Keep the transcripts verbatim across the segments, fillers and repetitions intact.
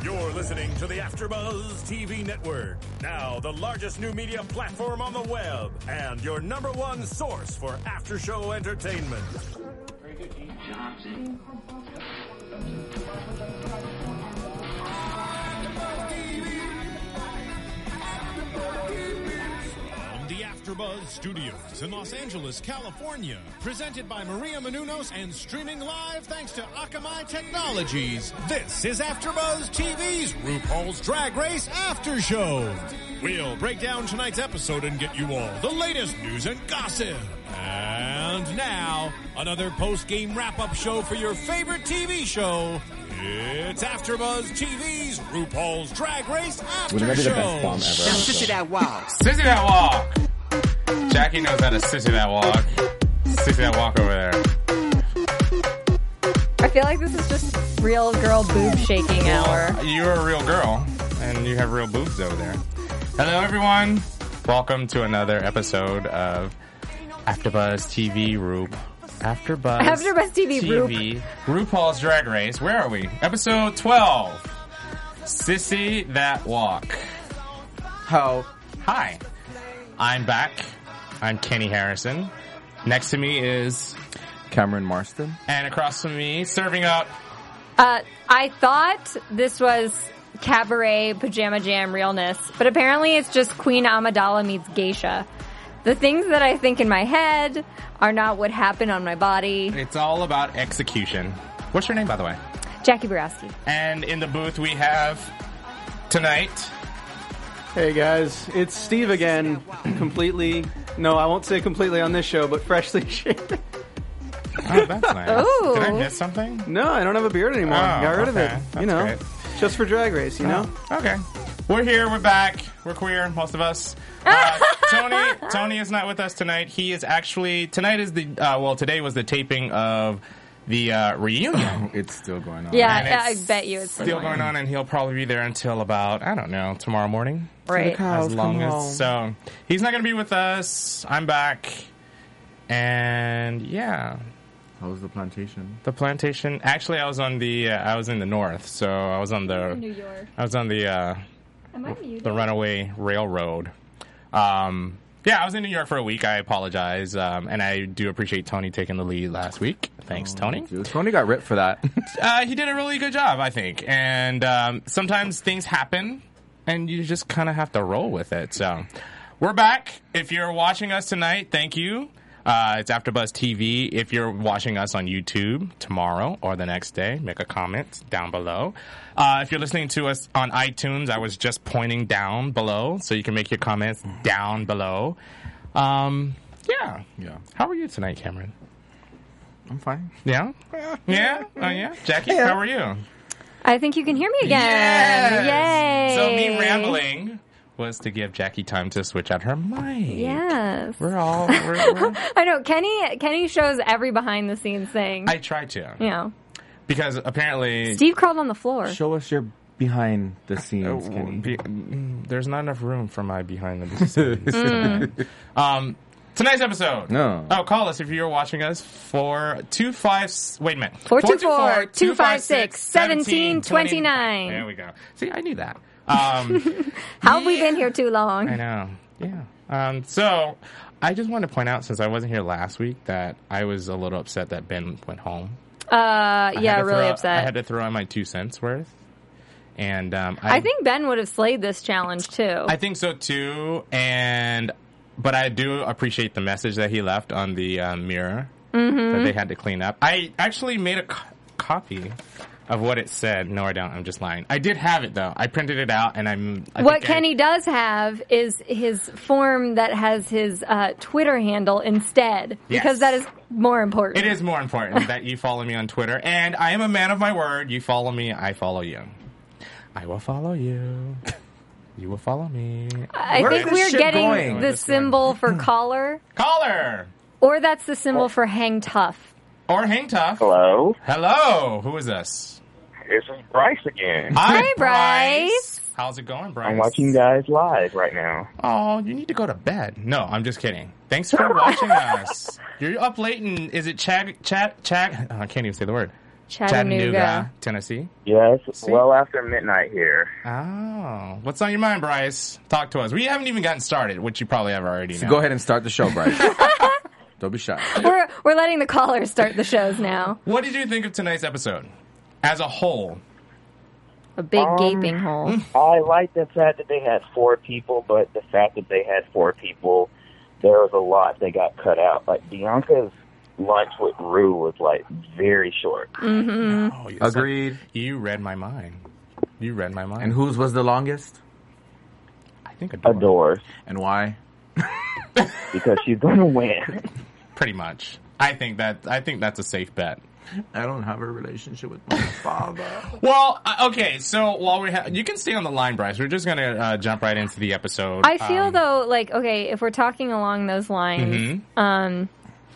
You're listening to the AfterBuzz T V Network, now the largest new media platform on the web, and your number one source for after-show entertainment. Very good, Gene Johnson. The AfterBuzz Studios in Los Angeles, California. Presented by Maria Menounos and streaming live thanks to Akamai Technologies. This is AfterBuzz T V's RuPaul's Drag Race After Show. We'll break down tonight's episode and get you all the latest news and gossip. And now, another post-game wrap-up show for your favorite T V show. It's AfterBuzz T V's RuPaul's Drag Race After Wouldn't that be the Show. best bomb ever? Now, sissy that walk. Sissy that walk. Jackie knows how to sissy that walk. Sissy that walk over there. I feel like this is just real girl boob shaking hour. You're a real girl, and you have real boobs over there. Hello, everyone. Welcome to another episode of AfterBuzz T V Roop. AfterBuzz AfterBuzz T V, T V RuPaul's Drag Race. Where are we? Episode twelve. Sissy That Walk. How? Hi. I'm back. I'm Kenny Harrison. Next to me is... Cameron Marston. And across from me, serving up... Uh, I thought this was Cabaret Pajama Jam realness, but apparently it's just Queen Amidala meets Geisha. The things that I think in my head are not what happen on my body. It's all about execution. What's your name, by the way? Jackie Borowski. And in the booth we have tonight... Hey guys, it's Steve again. Completely, no, I won't say completely on this show, but freshly shaven. Oh, that's nice. Ooh. Did I miss something? No, I don't have a beard anymore. Oh, Got rid okay. of it. That's You know, great. just for Drag Race, you know? Okay. We're here, we're back, we're queer, most of us. Uh, Tony Tony is not with us tonight. He is actually, tonight is the, uh, well, today was the taping of the uh, reunion. It's still going on. Yeah, And yeah, I it's bet you it's Still going on, and he'll probably be there until about, I don't know, tomorrow morning. Right. As long as, so he's not going to be with us. I'm back. And yeah, How was the plantation? the plantation. Actually, I was on the, uh, I was in the north, so I was on the, New York. I was on the, uh, Am I muted? the Runaway Railroad. Um, yeah, I was in New York for a week. I apologize. Um, and I do appreciate Tony taking the lead last week. Thanks, Tony. Dude, Tony got ripped for that. Uh, he did a really good job, I think. And um, sometimes things happen, and you just kind of have to roll with it. So we're back. If you're watching us tonight, thank you. Uh, it's AfterBuzz T V. If you're watching us on YouTube tomorrow or the next day, make a comment down below. Uh, if you're listening to us on iTunes, I was just pointing down below, so you can make your comments down below. Um, yeah. Yeah. How are you tonight, Cameron? I'm fine. Yeah? Yeah? Oh, yeah? Jackie, how are you? I think you can hear me again. Yay. So me rambling was to give Jackie time to switch out her mic. Yes. We're all... We're, we're, I know. Kenny Kenny shows every behind the scenes thing. I try to. you know. Because apparently... Steve crawled on the floor. Show us your behind the uh, scenes, Kenny. be- mm, there's not enough room for my behind the scenes. um, tonight's episode. No. Oh, call us if you're watching us for two five... Wait a minute. four two four, two five six, one seven two nine. There we go. See, I knew that. Um... How have we been here too long? I know. Yeah. Um, so, I just wanted to point out, since I wasn't here last week, that I was a little upset that Ben went home. Uh, I yeah, had to really throw- upset. I had to throw in my two cents worth. And um, I, I think Ben would have slayed this challenge too. I think so too. And but I do appreciate the message that he left on the uh, mirror Mm-hmm. that they had to clean up. I actually made a co- copy of what it said. No, I don't. I'm just lying. I did have it though. I printed it out, and I'm. I what think Kenny I, does have is his form that has his uh, Twitter handle instead, because Yes. that is more important. It is more important that you follow me on Twitter, and I am a man of my word. You follow me, I follow you. I will follow you. You will follow me. I Where think is we're this shit getting going? the symbol for collar, Caller or that's the symbol for hang tough. or hang tough. Hello, Hello. Who is this? this is Bryce again. Hi, Hey, Bryce. How's it going, Bryce? I'm watching you guys live right now. Oh, you need to go to bed. No, I'm just kidding. Thanks for watching us. You're up late, and is it Chag, Chat, Chag? Oh, I can't even say the word. Chattanooga. Tennessee. Yes, See? well after midnight here. Oh, what's on your mind, Bryce? Talk to us. We haven't even gotten started, which you probably have already So know. go ahead and start the show, Bryce. Don't be shy. We're we're letting the callers start the shows now. What did you think of tonight's episode as a whole? A big Um, gaping hole. I like the fact that they had four people, but the fact that they had four people, there was a lot that got cut out. Like, Bianca's lunch with Rue was, like, very short. Mm-hmm. Oh, yes, Agreed. You read my mind. You read my mind. And whose was the longest? I think Adore. Adores, And why? because she's going to win. Pretty much. I think that. I think that's a safe bet. I don't have a relationship with my father. Well, uh, okay. So while we have, you can stay on the line, Bryce. We're just gonna uh, jump right into the episode. I feel Um, though, like, okay, if we're talking along those lines, Mhm. um,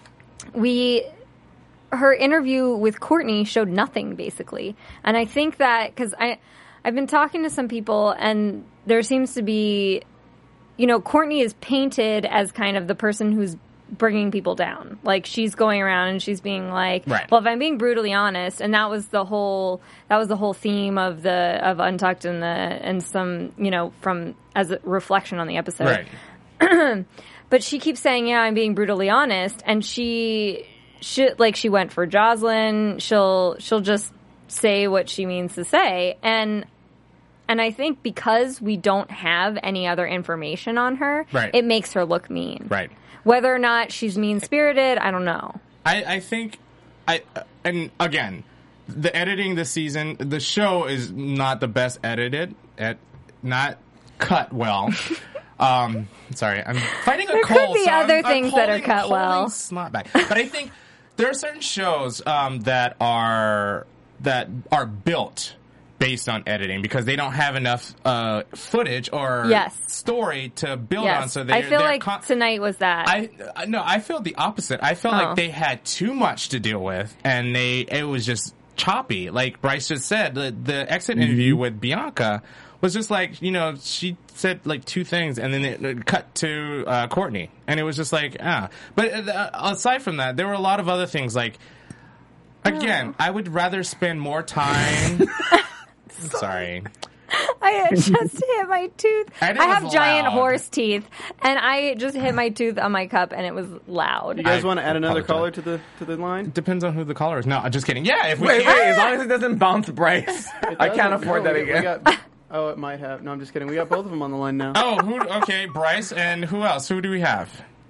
we her interview with Courtney showed nothing basically, and I think that because I I've been talking to some people, and there seems to be, you know, Courtney is painted as kind of the person who's bringing people down. Like, she's going around and she's being like, Right. well, if I'm being brutally honest, and that was the whole that was the whole theme of the of Untucked and the and some, you know, from as a reflection on the episode. right. But she keeps saying, yeah, I'm being brutally honest, and she she like she went for Jocelyn. She'll she'll just say what she means to say, and and I think because we don't have any other information on her, Right. it makes her look mean. Right. Whether or not she's mean-spirited, I don't know. I, I think, I uh, and again, the editing this season, the show is not the best edited, at not cut well. um, sorry, I'm fighting a There cold. could be so I'm- other I'm things that are holding- cut holding well. Snot back. But I think there are certain shows um, that are that are built based on editing because they don't have enough uh, footage or Yes. story to build Yes, on. So they, I feel they're like con- tonight was that. I I- no, I felt the opposite. I felt Oh. like they had too much to deal with, and they it was just choppy. Like Bryce just said, the the exit interview with Bianca was just like, you know, she said like two things, and then it, it cut to uh, Courtney, and it was just like ah. But uh, aside from that, there were a lot of other things. Like again, I would rather spend more time. I'm sorry. I just hit my tooth. And it I have was giant loud. horse teeth, and I just hit my tooth on my cup, and it was loud. You guys I want to add another apologize. caller to the to the line? Depends on who the caller is. No, I'm just kidding. Yeah, if we Wait, can- wait, as long as it doesn't bounce Bryce. I can't Doesn't- afford no, that we- we again. got- oh, it might have. No, I'm just kidding. We got both of them on the line now. Oh, who? Okay, Bryce, and who else? Who do we have?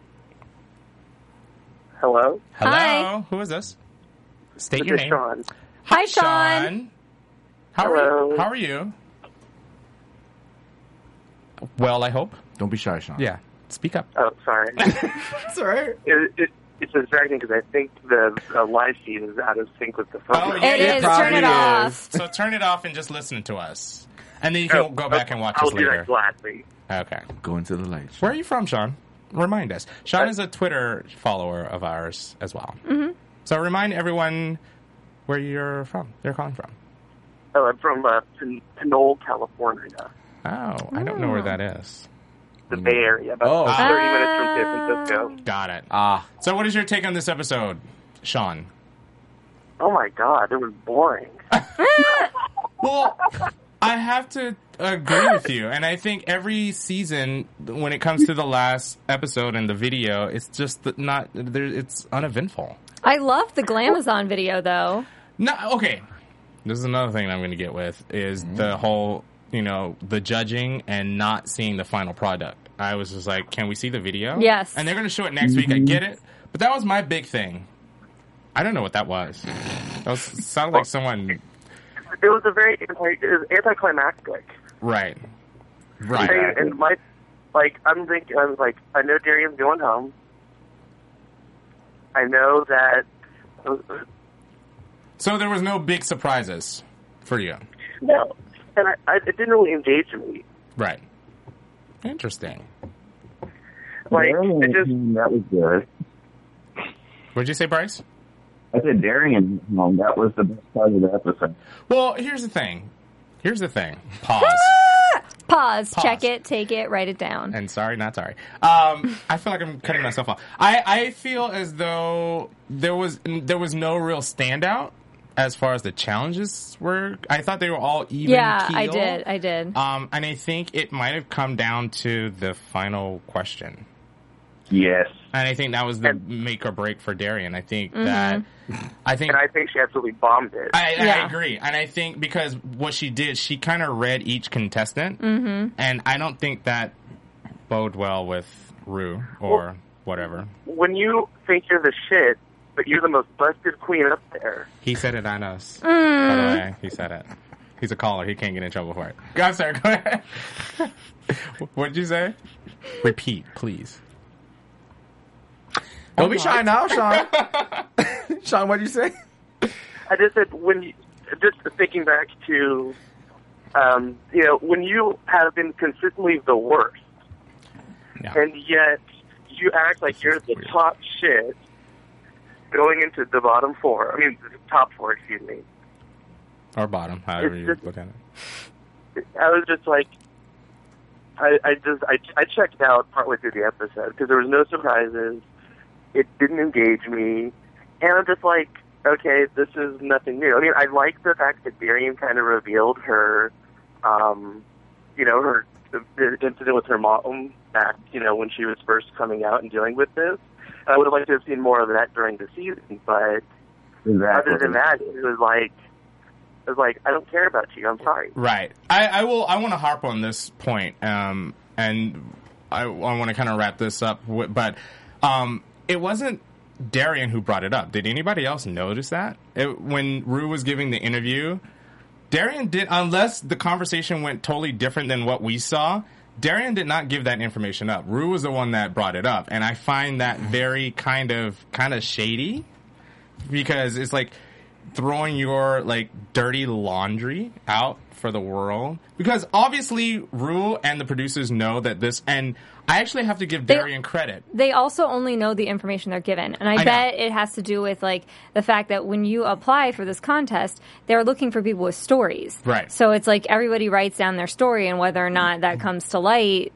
Hello? Hello, Hi. who is this? State This your is name. Sean. Hi, Sean. How are Hello. you? How are you? Well, I hope. Don't be shy, Sean. Yeah, speak up. Oh, sorry. That's all right. it, it, it's distracting because I think the uh, live feed is out of sync with the phone. Oh, yeah, It yeah, is. probably Turn it is. off. So turn it off and just listen to us, and then you can Oh, go back okay. and watch I'll us do later. that gladly. Okay. Go into the light. Where are you from, Sean? Remind us. Sean Uh, is a Twitter follower of ours as well. Mm-hmm. So remind everyone where you're from. They're calling from. Oh, I'm from uh, Pen- Pinole, California, Oh, I don't know where that is. the Bay Area, about Oh. thirty minutes from San Francisco. Got it. Ah, So what is your take on this episode, Sean? Oh my God, it was boring. Well, I have to agree with you, and I think every season, when it comes to the last episode and the video, it's just th- not there. It's uneventful. I love the Glamazon video, though. No, okay. This is another thing I'm going to get with is the whole, you know, the judging and not seeing the final product. I was just like, can we see the video? Yes. And they're going to show it next week. I get it, but that was my big thing. I don't know what that was. That was sounded like someone. It was a very anti, it was anticlimactic. Right. Right. And, and my, like, I'm thinking, I was like, I know Darian's going home. I know that. So there was no big surprises for you. No, and I, I, it didn't really engage me. Right. Interesting. Like, it just. That was good. What'd you say, Bryce? I said Darian, um, that was the best part of the episode. Well, here's the thing. Here's the thing. Pause. Pause, Pause. check it, take it, write it down. And sorry, not sorry. Um, I feel like I'm cutting myself off. I, I feel as though there was there was no real standout as far as the challenges were. I thought they were all even Yeah, keel. I did. I did. Um, and I think it might have come down to the final question. Yes. And I think that was the make or break for Darian. I think Mm-hmm. that I think And I think she absolutely bombed it. I, I Yeah. agree, and I think because what she did, she kind of read each contestant, Mm-hmm. and I don't think that bode well with Rue or Well, whatever. When you think you're the shit, but you're the most busted queen up there. He said it on us. Mm. By the way, he said it. He's a caller. He can't get in trouble for it. Go, I'm sorry. Go ahead. What did you say? Repeat, please. Don't be shy now, Sean. Sean, what did you say? I just said when you, just thinking back to, um, you know, when you have been consistently the worst, Yeah. and yet you act like you're the top shit going into the bottom four. I mean, the top four, excuse me. Or bottom, however It's you just- look at it. I was just like, I, I just, I, I checked out partway through the episode because there was no surprises. It didn't engage me. And I'm just like, okay, this is nothing new. I mean, I like the fact that Darian kind of revealed her, um, you know, her the, the incident with her mom back, you know, when she was first coming out and dealing with this. I would have liked to have seen more of that during the season, but Exactly. other than that, it was like, it was like, I don't care about you. I'm sorry. Right. I, I will. I want to harp on this point, um, and I, I want to kind of wrap this up. With, but um, it wasn't Darian who brought it up. Did anybody else notice that it, when Rue was giving the interview? Darian did, unless the conversation went totally different than what we saw. Darian did not give that information up. Rue was the one that brought it up, and I find that very kind of kind of shady because it's like throwing your like dirty laundry out for the world, because obviously Rue and the producers know that this, and I actually have to give They- Darian credit. They also only know the information they're given. And I, I know. bet it has to do with like the fact that when you apply for this contest, they're looking for people with stories. Right. So it's like everybody writes down their story, and whether or not that comes to light,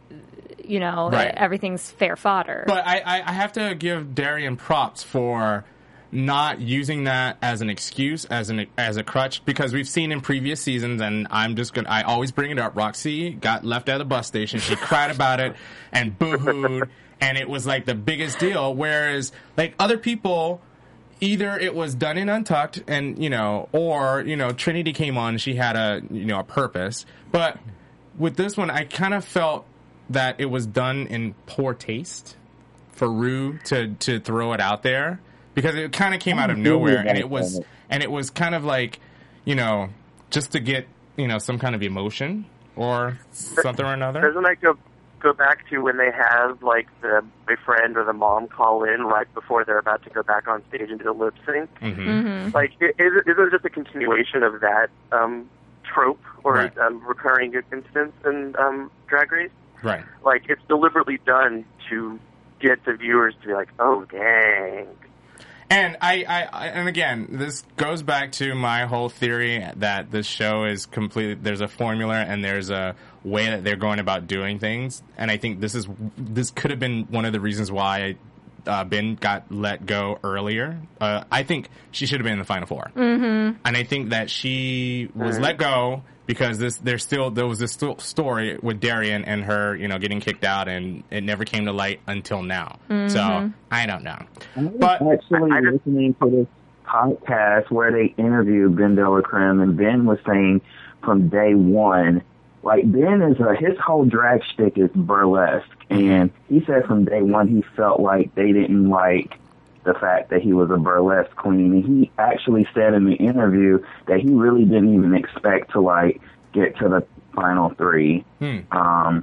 you know, Right. everything's fair fodder. But I, I, I have to give Darian props for not using that as an excuse, as an as a crutch, because we've seen in previous seasons, and I'm just gonna I always bring it up. Roxy got left at the bus station. She cried about it and boo-hooed, and it was like the biggest deal. Whereas like other people, either it was done in Untucked, and you know, or you know, Trinity came on, and she had a you know a purpose. But with this one, I kind of felt that it was done in poor taste for Rue to to throw it out there, because it kind of came out of nowhere, and it was and it was kind of like, you know, just to get, you know, some kind of emotion or something or another. Doesn't that go go back to when they have like the boyfriend or the mom call in right before they're about to go back on stage and do the lip sync? Mm-hmm. Mm-hmm. Like, is it, is it just a continuation of that um, trope or Right. um, recurring instance in um, Drag Race? Right. Like, it's deliberately done to get the viewers to be like, oh, dang. And I, I, I, and again, this goes back to my whole theory that this show is completely, there's a formula and there's a way that they're going about doing things. And I think this is, this could have been one of the reasons why uh, Ben got let go earlier. Uh, I think she should have been in the Final Four. Mm-hmm. And I think that she was let go because this, there's still, there was this still story with Darian and her, you know, getting kicked out, and it never came to light until now. Mm-hmm. So I don't know. I was But actually I just- listening to this podcast where they interviewed Ben Delacreme, and Ben was saying from day one, like Ben is a, his whole drag shtick is burlesque, and he said from day one he felt like they didn't like the fact that he was a burlesque queen, and he actually said in the interview that he really didn't even expect to like get to the final three. Hmm. Um,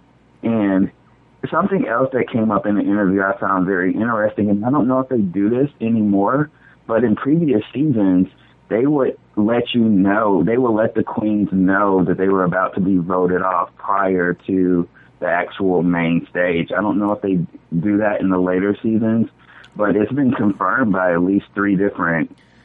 and something else that came up in the interview I found very interesting, and I don't know if they do this anymore, but in previous seasons, they would let you know, they would let the queens know that they were about to be voted off prior to the actual main stage. I don't know if they do that in the later seasons, but it's been confirmed by at least three different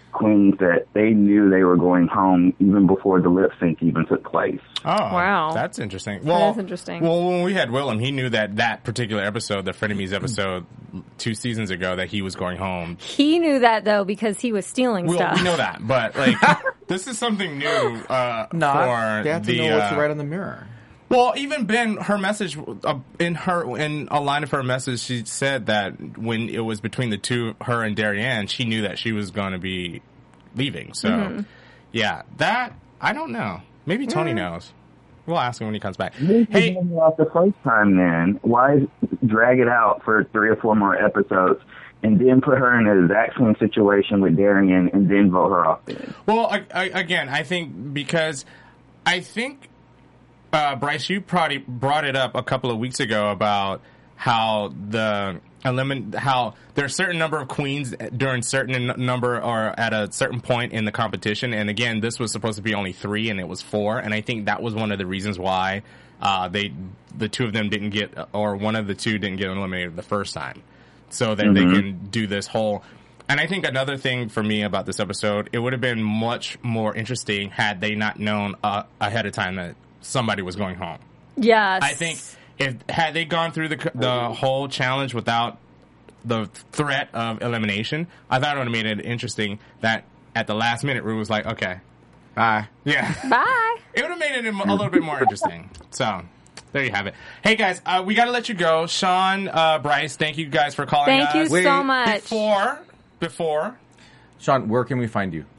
queens that they knew they were going home even before the lip sync even took place. Oh, Wow. that's interesting. Well, is interesting. Well, when we had Willem, he knew that that particular episode, the Frenemies episode, two seasons ago, that he was going home. He knew that though because he was stealing Well, stuff. we know that, but like this is something new uh, Not. for They have to the. know what's uh, right on the mirror. Well, even Ben, her message uh, in her in a line of her message, she said that when it was between the two, her and Darianne, she knew that she was going to be leaving. So, Mm-hmm. yeah, that I don't know. Maybe Tony knows. We'll ask him when he comes back. Hey, Hey, off the first time, then why drag it out for three or four more episodes and then put her in the exact same situation with Darian and then vote her off? Then? well, I, I, again, I think because I think. Uh, Bryce, you probably brought it up a couple of weeks ago about how the elimin- how there are a certain number of queens during certain n- number or at a certain point in the competition. And again, this was supposed to be only three, and it was four. And I think that was one of the reasons why uh, they the two of them didn't get, or one of the two didn't get eliminated the first time, so that mm-hmm. they can do this whole. And I think another thing for me about this episode, it would have been much more interesting had they not known uh, ahead of time that somebody was going home. Yes. I think if had they gone through the the whole challenge without the threat of elimination, I thought it would have made it interesting that at the last minute, Rue was like, okay, bye. Yeah. Bye. It would have made it a little bit more interesting. So, there you have it. Hey, guys, uh, we got to let you go. Sean, uh, Bryce, thank you guys for calling Thank us. you Wait, so much. Before, before. Sean, where can we find you?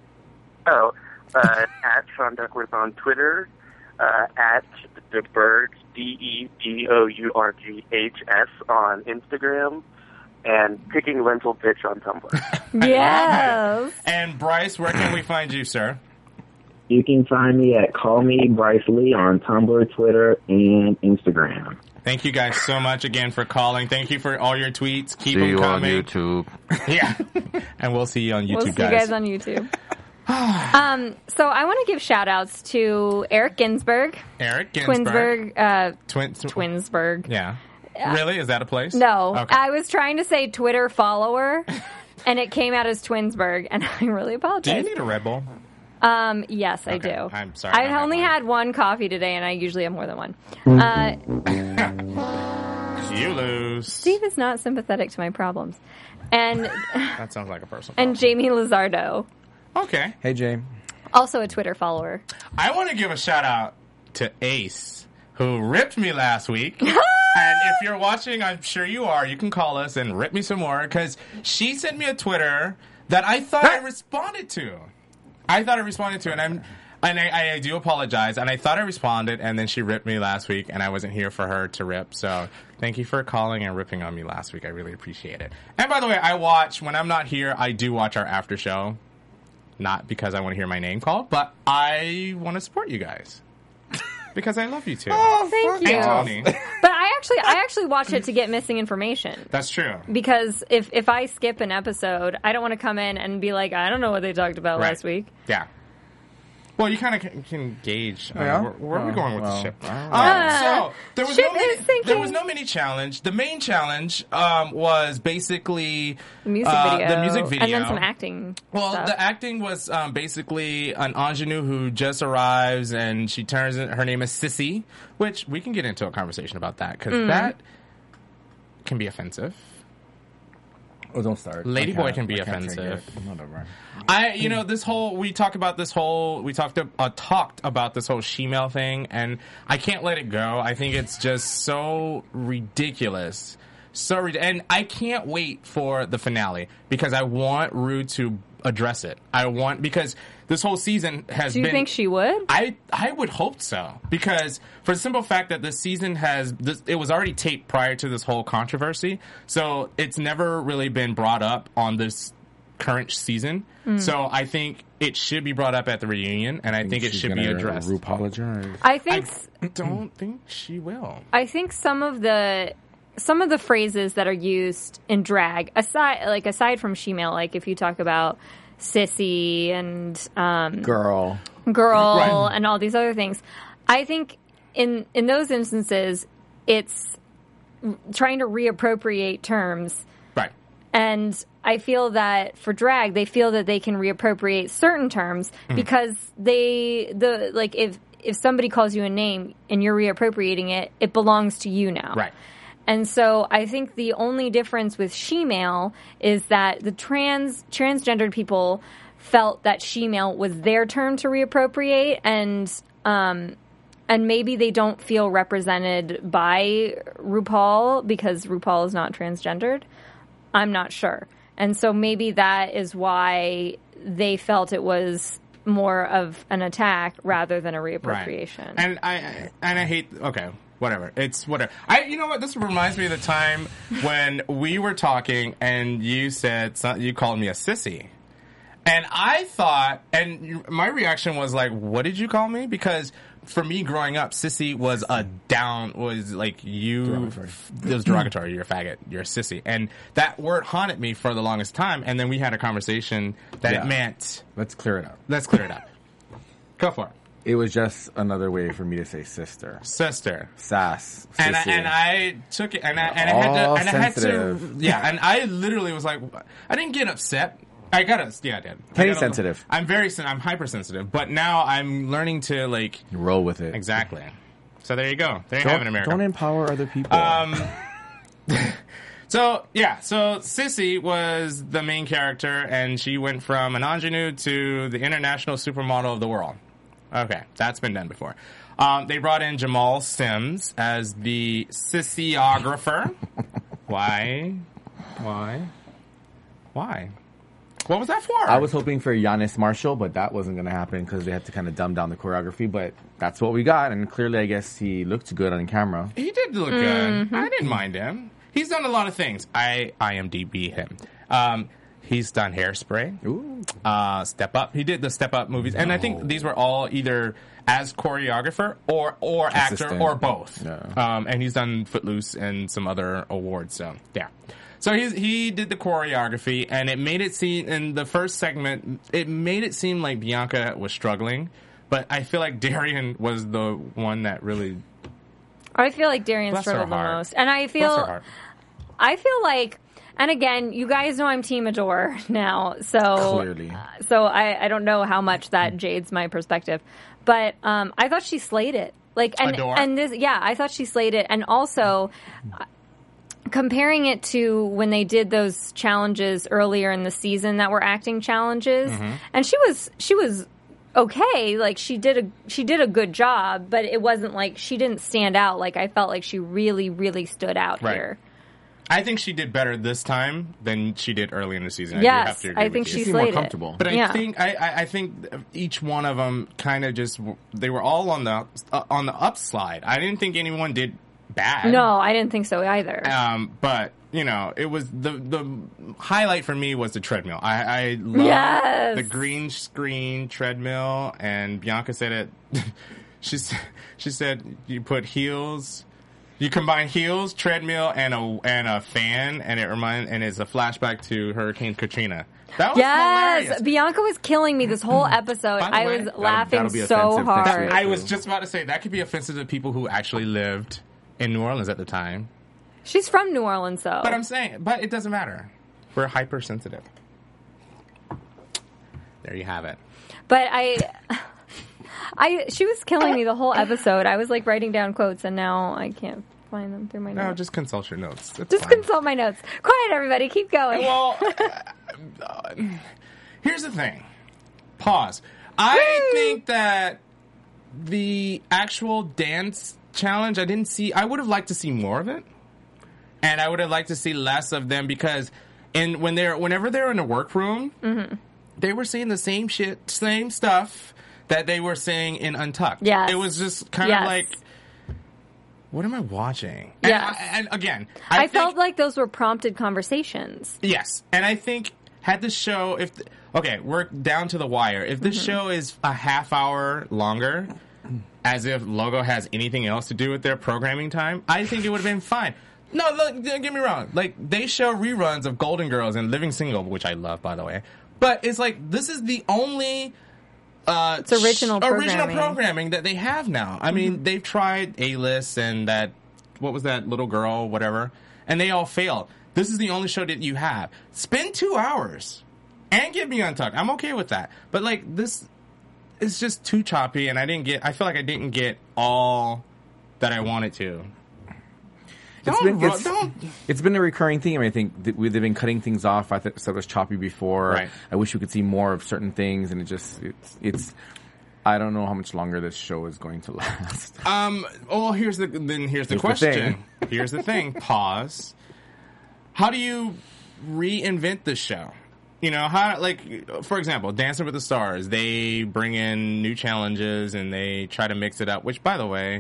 Oh, uh, at Sean Duckworth on Twitter. Uh, at DeBurg, D E B O U R G H S on Instagram, and Picking Lentil Bitch on Tumblr. Yes. And Bryce, where can we find you, sir? You can find me at Call Me Bryce Lee on Tumblr, Twitter, and Instagram. Thank you guys so much again for calling. Thank you for all your tweets. Keep see them you coming. on YouTube. Yeah. And we'll see you on YouTube, We'll see guys. you guys on YouTube. um, so I want to give shout outs to Eric Ginsberg. Eric Ginsberg. Twinsburg. Uh, Twin, tw- Twinsburg. Yeah. Really? Is that a place? No. Okay. I was trying to say Twitter follower, and it came out as Twinsburg, and I really Do apologize. you need a Red Bull? Um, yes, I Okay. do. I'm sorry, I I've don't have only one. had one coffee today, and I usually have more than one. Uh, You lose. Steve is not sympathetic to my problems. And That sounds like a personal and problem. Jamie Lizardo, Okay. Hey, Jay. also a Twitter follower. I want to give a shout out to Ace, who ripped me last week. And if you're watching, I'm sure you are, you can call us and rip me some more, because she sent me a Twitter that I thought I responded to. I thought I responded to, and I'm, and I, I do apologize, and I thought I responded, and then she ripped me last week, and I wasn't here for her to rip, so thank you for calling and ripping on me last week. I really appreciate it. And by the way, I watch, when I'm not here, I do watch our after show, not because I want to hear my name called, but I want to support you guys. Because I love you too. Oh, thank you. And Tony. But I actually, I actually watch it to get missing information. That's true. Because if, if I skip an episode, I don't want to come in and be like, I don't know what they talked about Right. last week. Yeah. Well, you kind of can, can gauge uh, Yeah? where, where are we Oh, going with well, the ship. I don't Um, know. so there was Ship no mini, is sinking. there was no mini challenge. The main challenge um, was basically The music uh, video. the music video, And then some acting Well, stuff. the acting was um, basically an ingenue who just arrives and she turns in, her name is Sissy, which we can get into a conversation about that because Mm. that can be offensive. Oh, don't start. Ladyboy I can't- can be I can't take offensive. it. Whatever. I, you know, this whole, we talked about this whole, we talked, uh, talked about this whole she-male thing, and I can't let it go. I think it's just so ridiculous. So, rid- and I can't wait for the finale, because I want Rue to address it. I want, because this whole season has Do you been... think she would? I I would hope so, because for the simple fact that this season has this, it was already taped prior to this whole controversy, so it's never really been brought up on this current season. Mm. So I think it should be brought up at the reunion, and I think it she's should be gonna addressed. apologize. I think I don't think she will. I think some of the some of the phrases that are used in drag, aside like aside from she-male, like if you talk about sissy and um, Girl. girl Right. and all these other things, I think in in those instances it's trying to reappropriate terms Right. And I feel that for drag, they feel that they can reappropriate certain terms mm-hmm. because they, the like, if if somebody calls you a name and you're reappropriating it, it belongs to you now. Right. And so I think the only difference with she-male is that the trans transgendered people felt that she-male was their term to reappropriate, and um, and maybe they don't feel represented by RuPaul because RuPaul is not transgendered. I'm not sure. And so maybe that is why they felt it was more of an attack rather than a reappropriation. Right. And I and I hate okay, whatever. It's whatever. I you know what, this reminds me of the time when we were talking and you said you called me a sissy. And I thought, and my reaction was like, what did you call me? Because for me growing up, sissy was a down, was like you, derogatory. It was derogatory, you're a faggot, you're a sissy. And that word haunted me for the longest time. And then we had a conversation that yeah. it meant. Let's clear it up. Let's clear it up. Go for it. It was just another way for me to say sister. Sister. Sass. Sissy. And I, and I took it, and I, and I had to, and I had to, yeah, and I literally was like, I didn't get upset. I gotta, yeah, I did. Penny I gotta, sensitive. I'm very, I'm hypersensitive, but now I'm learning to like roll with it. Exactly. So there you go. There you don't, have it, America. Don't empower other people. Um. so yeah, so Sissy was the main character, and she went from an ingenue to the international supermodel of the world. Okay, that's been done before. Um, they brought in Jamal Sims as the sissyographer. Why? Why? Why? What was that for? I was hoping for Giannis Marshall, but that wasn't going to happen because they had to kind of dumb down the choreography. But that's what we got, and clearly, I guess he looked good on camera. He did look mm-hmm. good. I didn't mind him. He's done a lot of things. I I M D B him. Um, he's done Hairspray. Ooh. Uh, Step Up. He did the Step Up movies, no. and I think these were all either as choreographer or or Assistant. actor or both. Yeah. Um, and he's done Footloose and some other awards. So yeah. So he's, he did the choreography, and it made it seem, in the first segment, it made it seem like Bianca was struggling, but I feel like Darian was the one that really... I feel like Darian struggled the most. And I feel... I feel like... And again, you guys know I'm Team Adore now, so... Clearly. Uh, so I, I don't know how much that jades my perspective. But um, I thought she slayed it. Like, and, Adore? and this, yeah, I thought she slayed it. And also... Comparing it to when they did those challenges earlier in the season that were acting challenges, mm-hmm. and she was she was okay, like she did a she did a good job, but it wasn't like she didn't stand out. Like I felt like she really really stood out right. here. I think she did better this time than she did early in the season. Yes, I, do have to agree I think with she you. slayed more it. comfortable. But I yeah. think I, I, I think each one of them kind of just they were all on the uh, on the upslide. I didn't think anyone did bad. No, I didn't think so either. Um, but you know, it was the the highlight for me was the treadmill. I, I love yes. the green screen treadmill, and Bianca said it. she she said you put heels, you combine heels, treadmill, and a and a fan, and it remind and it's a flashback to Hurricane Katrina. That was yes, hilarious. Bianca was killing me this whole episode. I way, was that'll, laughing that'll be so hard. That, I was just about to say that could be offensive to people who actually lived in New Orleans at the time. She's from New Orleans, though. But I'm saying, but it doesn't matter. We're hypersensitive. There you have it. But I, I, she was killing me the whole episode. I was like writing down quotes, and now I can't find them through my notes. No, just consult your notes. It's just fine. consult my notes. Quiet, everybody. Keep going. Well, uh, here's the thing. Pause. I think that the actual dance challenge, I didn't see. I would have liked to see more of it, and I would have liked to see less of them because, in when they're whenever they're in a workroom, mm-hmm. they were saying the same shit, same stuff that they were saying in Untucked. Yes. It was just kind yes. of like, what am I watching? Yes. And, and again, I, I, I think, felt like those were prompted conversations. Yes, and I think had the show, if the, okay, we're down to the wire. If this mm-hmm. show is a half hour longer, as if Logo has anything else to do with their programming time, I think it would have been fine. No, look, don't get me wrong. Like, they show reruns of Golden Girls and Living Single, which I love, by the way. But it's like, this is the only uh, it's original sh- programming. original programming that they have now. I mean, mm-hmm. they've tried A-List and that, what was that little girl, whatever, and they all failed. This is the only show that you have. Spend two hours and get me untucked. I'm okay with that. But like this is just too choppy, and I didn't get. I feel like I didn't get all that I wanted to. It's Don't, been, it's, don't. it's been a recurring theme. I think that we- they've been cutting things off. I th- said it was choppy before. Right. I wish we could see more of certain things, and it just it's, it's. I don't know how much longer this show is going to last. Um. Oh, here's the then. Here's the Here's the question. thing. Here's the thing. Pause. How do you reinvent this show? You know, how like for example, Dancing with the Stars. They bring in new challenges and they try to mix it up. Which, by the way,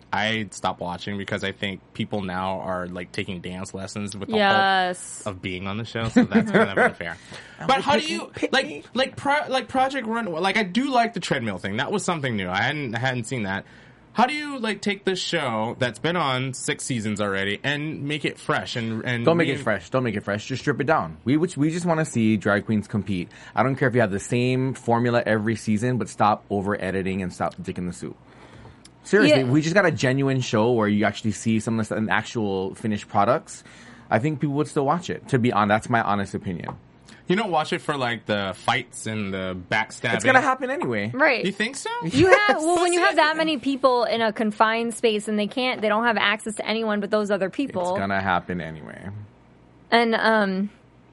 I stopped watching because I think people now are like taking dance lessons with the Yes. hope of being on the show. So that's kind of unfair. But how do you like like pro, like Project Run? Like I do like the treadmill thing. That was something new. I hadn't hadn't seen that. How do you like take this show that's been on six seasons already and make it fresh and and Don't make re- it fresh. Don't make it fresh. Just strip it down. We which we just want to see drag queens compete. I don't care if you have the same formula every season, but stop over editing and stop dicking the soup. Seriously, Yeah. we just got a genuine show where you actually see some of the an actual finished products. I think people would still watch it. To be honest, that's my honest opinion. You don't watch it for like the fights and the backstabbing. It's gonna happen anyway. Right. You think so? You have well when you have that many people in a confined space and they can't they don't have access to anyone but those other people. It's gonna happen anyway. And um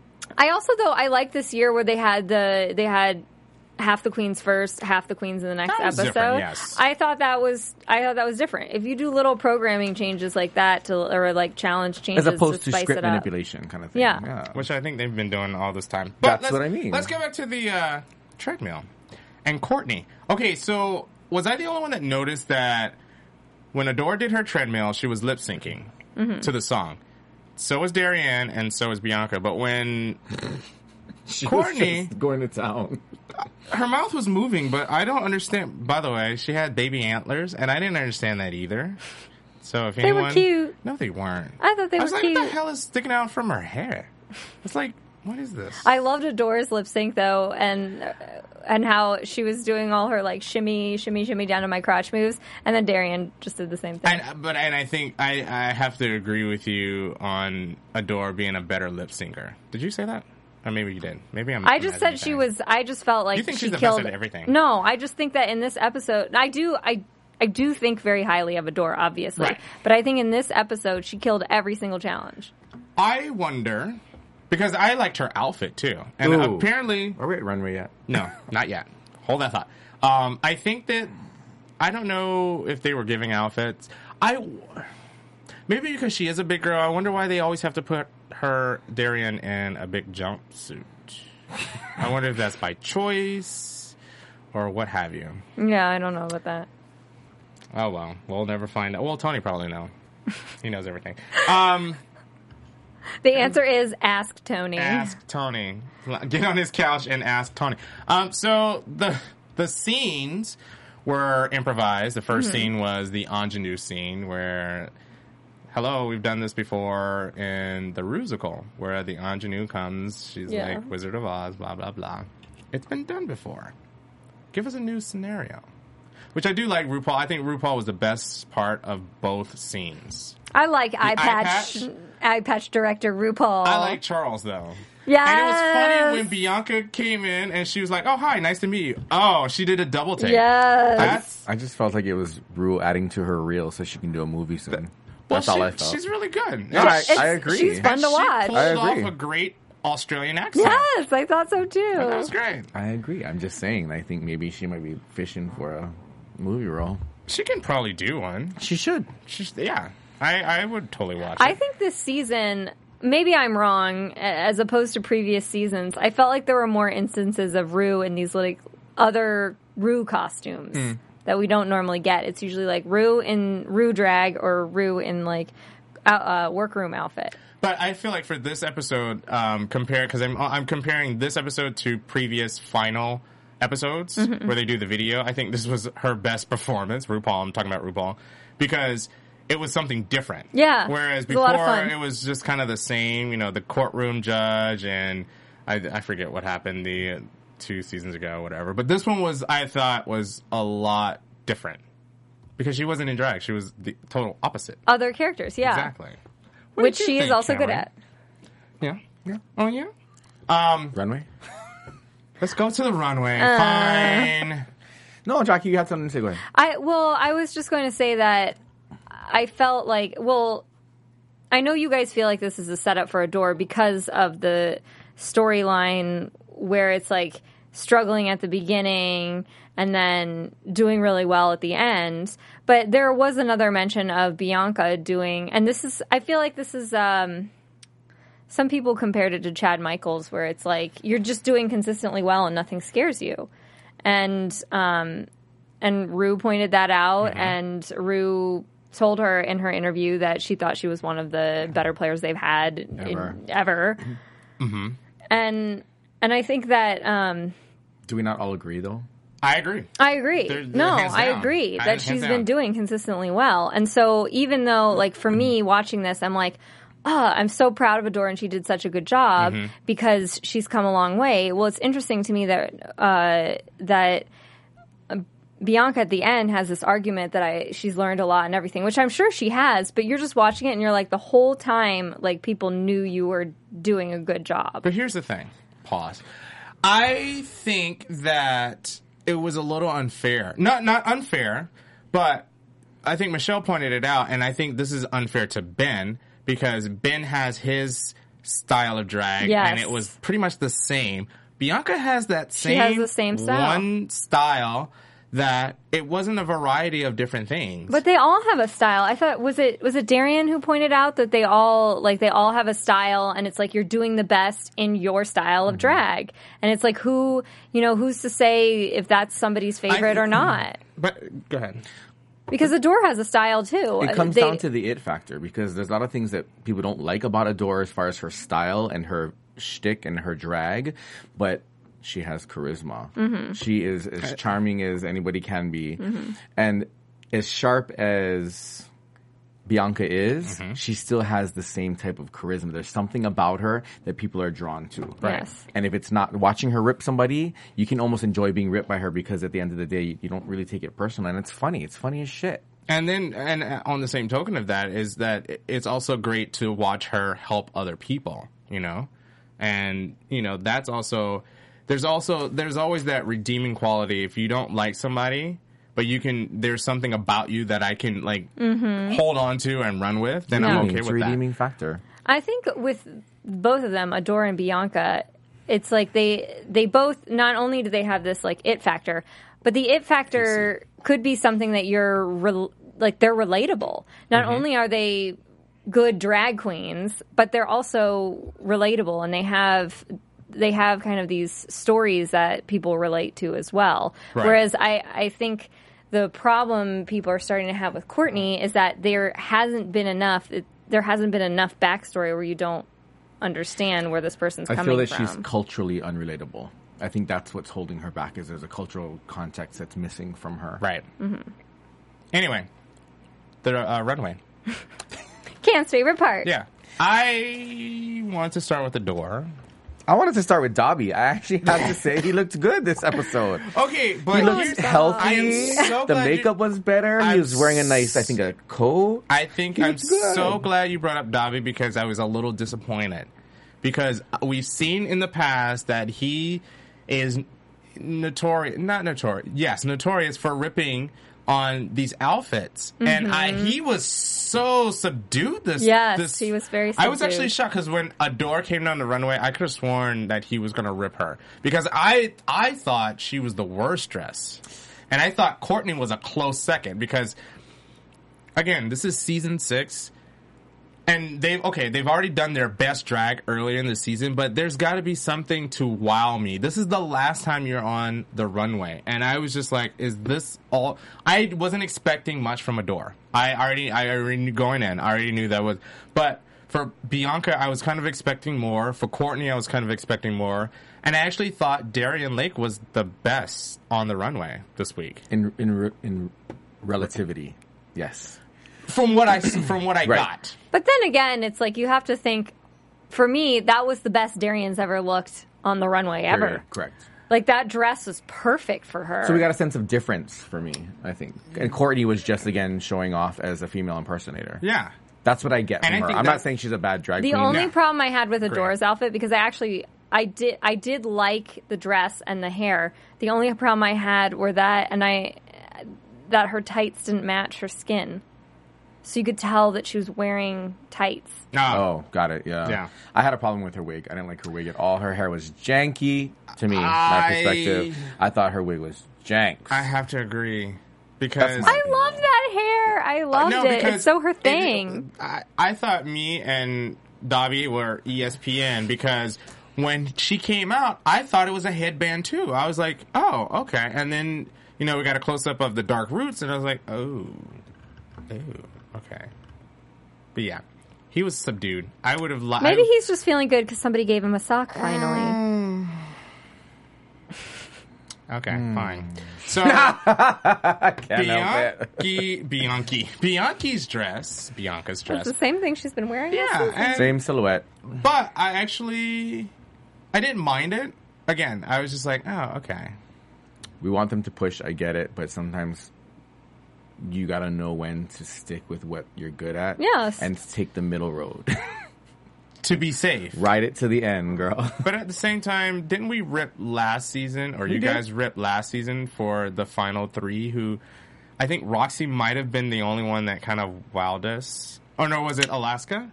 I also though I like this year where they had the they had half the queens first, half the queens in the next That was episode. different, yes. I thought that was I thought that was different. If you do little programming changes like that to or like challenge changes As opposed to to spice script it up. manipulation kind of thing. Yeah. Which I think they've been doing all this time. That's let's- what I mean. Let's go back to the uh, treadmill and Courtney. Okay, so was I the only one that noticed that when Adore did her treadmill, she was lip syncing Mm-hmm. to the song? So was Darianne and so was Bianca. But when She was Courtney- just going to town. her mouth was moving, but I don't understand. By the way, she had baby antlers, and I didn't understand that either. So if They were anyone, cute. No, they weren't. I thought they I was were like, what the cute. hell is sticking out from her hair? It's like, what is this? I loved Adore's lip sync though, and uh, and how she was doing all her like shimmy, shimmy, shimmy down to my crotch moves, and then Darian just did the same thing. And, but and I think I, I have to agree with you on Adore being a better lip syncer. Did you say that? Or maybe you did. Maybe I'm. I just said imagining she things. was. I just felt like You think she she's the best killed at everything. No, I just think that in this episode, I do. I I do think very highly of Adore, obviously, Right. but I think in this episode she killed every single challenge. I wonder because I liked her outfit too, and Ooh. apparently Are we at runway yet? no, not yet. Hold that thought. Um, I think that I don't know if they were giving outfits. I maybe because she is a big girl. I wonder why they always have to put her Darian in a big jumpsuit. I wonder if that's by choice or what have you. Yeah, I don't know about that. Oh well, we'll never find out. Well, Tony probably know. He knows everything. Um, The answer is ask Tony. ask Tony. Get on his couch and ask Tony. Um, so the the scenes were improvised. The 1st scene was the ingenue scene where, hello, we've done this before in the Rusical, where the ingenue comes. She's Yeah. like Wizard of Oz, blah blah blah. It's been done before. Give us a new scenario. Which I do like RuPaul. I think RuPaul was the best part of both scenes. I like eye eye patch, patch? eye patch director RuPaul. I like Charles though. Yes. And it was funny when Bianca came in and she was like, "Oh, hi, nice to meet you." Oh, she did a double take. Yes. That's I just felt like it was Rue adding to her reel so she can do a movie soon. well, That's all she- I felt. she's really good. No, I, It's- I agree. she's fun to And watch. She pulled I off agree. a great Australian accent. Yes, I thought so too. That was great. I agree. I'm just saying. I think maybe she might be fishing for a movie role. She can probably do one. She should. She's yeah. I, I would totally watch I it. think this season, maybe I'm wrong, a- as opposed to previous seasons, I felt like there were more instances of Rue in these like other Rue costumes Hmm. that we don't normally get. It's usually like Rue in Rue drag or Rue in like a uh, workroom outfit. But I feel like for this episode, um, compare because I'm I'm comparing this episode to previous final episodes Mm-hmm. where they do the video. I think this was her best performance. RuPaul, I'm talking about RuPaul, because it was something different. Yeah, Whereas it was a lot of before fun. it was just kind of the same. You know, the courtroom judge and I, I forget what happened the uh, two seasons ago, or whatever. But this one was I thought was a lot different because she wasn't in drag. She was the total opposite. Other characters, yeah. Exactly. What Which did you she is think, also good Cameron? at. Yeah. Yeah. Oh yeah. Um, Runway? let's go to the runway. Uh. Fine. No, Jackie, you had something to say. Go ahead. I well, I was just going to say that I felt like, well, I know you guys feel like this is a setup for Adore because of the storyline where it's like struggling at the beginning and then doing really well at the end. But there was another mention of Bianca doing, and this is, I feel like this is, um, some people compared it to Chad Michaels, where it's like you're just doing consistently well and nothing scares you. And um, and Rue pointed that out, mm-hmm. and Rue told her in her interview that she thought she was one of the better players they've had ever. In, ever. Mm-hmm. And and I think that um, do we not all agree though? I agree. I agree. They're, they're no, I down. agree I that she's been down. doing consistently well. And so even though, like, for me watching this, I'm like, oh, I'm so proud of Adore and she did such a good job Mm-hmm. because she's come a long way. Well, it's interesting to me that uh, that Bianca at the end has this argument that I she's learned a lot and everything, which I'm sure she has, but you're just watching it and you're like, the whole time, like, people knew you were doing a good job. But here's the thing. Pause. I think that it was a little unfair. Not not unfair, but I think Michelle pointed it out, and I think this is unfair to Ben, because Ben has his style of drag, Yes. and it was pretty much the same. Bianca has that same, She has the same style. one style that it wasn't a variety of different things. But they all have a style. I thought was it was it Darian who pointed out that they all like they all have a style, and it's like you're doing the best in your style of drag, and it's like who you know who's to say if that's somebody's favorite I- or not? But go ahead. Because Adore has a style too. It comes They- down to the it factor, because there's a lot of things that people don't like about Adore as far as her style and her shtick and her drag, but she has charisma. Mm-hmm. She is as charming as anybody can be. Mm-hmm. And as sharp as Bianca is, Mm-hmm. she still has the same type of charisma. There's something about her that people are drawn to. Yes. And if it's not watching her rip somebody, you can almost enjoy being ripped by her, because at the end of the day, you, you don't really take it personal. And it's funny. It's funny as shit. And then, and on the same token of that is that it's also great to watch her help other people, you know? And, you know, that's also, there's also, there's always that redeeming quality. If you don't like somebody, but you can, there's something about you that I can, like, Mm-hmm. hold on to and run with, then I'm okay it's a with that. redeeming factor. I think with both of them, Adore and Bianca, it's like they they both not only do they have this like it factor, but the it factor could be something that you're re- like they're relatable. Not Mm-hmm. only are they good drag queens, but they're also relatable, and they have they have kind of these stories that people relate to as well. Right. Whereas I I think the problem people are starting to have with Courtney is that there hasn't been enough. It, there hasn't been enough backstory where you don't understand where this person's I coming feel that from. she's culturally unrelatable. I think that's what's holding her back, is there's a cultural context that's missing from her. Right. Mm-hmm. Anyway, the uh, runway. Cam's favorite part. Yeah. I want to start with Adore. I wanted to start with Dobby. I actually have to say he looked good this episode. Okay, but He looked here's- healthy. I am so the glad you- makeup was better. I'm he was wearing a nice, I think, a coat. I think He I'm looks good. so glad you brought up Dobby, because I was a little disappointed. Because we've seen in the past that he is notorious, not notorious, yes, notorious for ripping on these outfits. And I, he was so subdued this Yes, this, he was very I was subdued. actually shocked, because when Adore came down the runway, I could have sworn that he was going to rip her. Because I I thought she was the worst dress. And I thought Courtney was a close second, because again, this is season six, and they've okay, they've already done their best drag earlier in the season, but there's got to be something to wow me. This is the last time you're on the runway, and I was just like, "Is this all?" I wasn't expecting much from Adore. I already, I already knew going in, I already knew that was, but for Bianca, I was kind of expecting more. For Courtney, I was kind of expecting more, and I actually thought Darian Lake was the best on the runway this week. In in re- in relativity, yes. From what I from what I Right. got. But then again, it's like you have to think. For me, that was the best Darian's ever looked on the runway ever. Period. Correct. Like that dress was perfect for her. So we got a sense of difference for me, I think. And Courtney was just, again, showing off as a female impersonator. Yeah. That's what I get And from I her. think I'm that- not saying she's a bad drag The queen. only Yeah. problem I had with Adora's Great. outfit, because I actually I did I did like the dress and the hair. The only problem I had were that and I that her tights didn't match her skin. So you could tell that she was wearing tights. No. Oh, got it. Yeah. Yeah. I had a problem with her wig. I didn't like her wig at all. Her hair was janky to me. I- My perspective. I thought her wig was jank. I have to agree because That's my- I love that hair. I loved no, it. because It's so her it- thing. I, I thought me and Dobby were E S P N because when she came out, I thought it was a headband too. I was like, oh, okay. And then, you know, we got a close up of the dark roots, and I was like, oh, oh, okay. But yeah, he was subdued. I would have liked. Maybe he's just feeling good because somebody gave him a sock finally. Okay, Hmm. fine. So I can't help it. Bianchi, Bianchi, Bianchi's dress, Bianca's dress. It's the same thing she's been wearing. all Yeah, season. and, Same silhouette. but I actually, I didn't mind it. Again, I was just like, oh, okay. We want them to push. I get it, but sometimes you gotta know when to stick with what you're good at. Yes. And take the middle road. To be safe. Ride it to the end, girl. But at the same time, didn't we rip last season, or We you did. guys ripped last season for the final three? Who, I think Roxy might have been the only one that kind of wowed us. Or no, was it Alaska?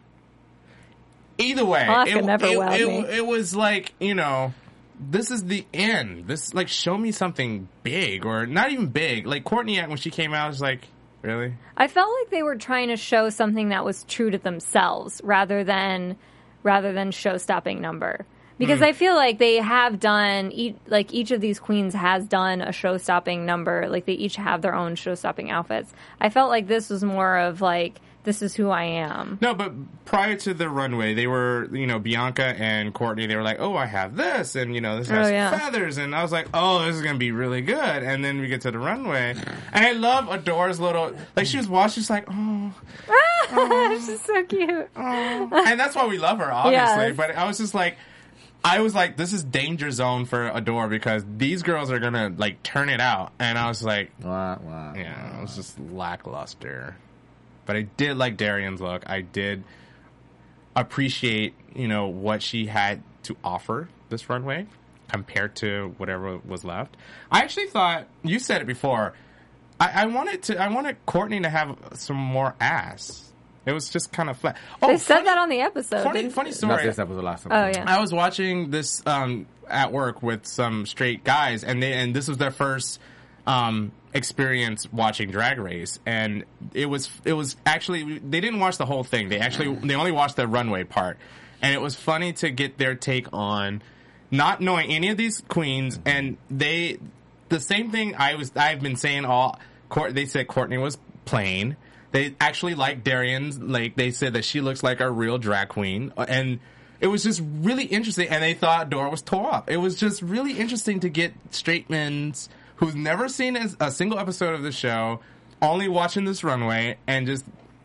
Either way, Alaska it, never it, wowed it, me. it was like, you know, this is the end. This like show me something big, or not even big. Like Courtney, when she came out, was like, really? I felt like they were trying to show something that was true to themselves rather than rather than show-stopping number. Because I feel like they have done each, like each of these queens has done a show-stopping number. Like they each have their own show-stopping outfits. I felt like this was more of like, this is who I am. No, but prior to the runway, they were, you know, Bianca and Courtney, they were like, oh, I have this, and, you know, this has Oh, yeah. feathers, and I was like, oh, this is going to be really good, and then we get to the runway, and I love Adora's little, like, she was watching, she's like, oh, She's so cute. and that's why we love her, obviously, Yes. but I was just like, I was like, this is danger zone for Adora, because these girls are going to, like, turn it out, and I was like, Wah, wah, yeah, wah. it was just lackluster. But I did like Darian's look. I did appreciate, you know, what she had to offer this runway compared to whatever was left. I actually thought, you said it before, I, I wanted to, I wanted Courtney to have some more ass. It was just kind of flat. Oh, They said funny- that on the episode. Funny, didn't- funny Not story. this episode, last Oh, episode. yeah. I was watching this um, at work with some straight guys, and they and this was their first um, experience watching Drag Race, and it was it was actually they didn't watch the whole thing. They actually they only watched the runway part, and it was funny to get their take on not knowing any of these queens, and they the same thing I was I've been saying all. Court, they said Courtney was plain. They actually liked Darian's. Like they said that she looks like a real drag queen, and it was just really interesting. And they thought Dora was tore up. It was just really interesting to get straight men's who's never seen a, a single episode of the show, only watching this runway and just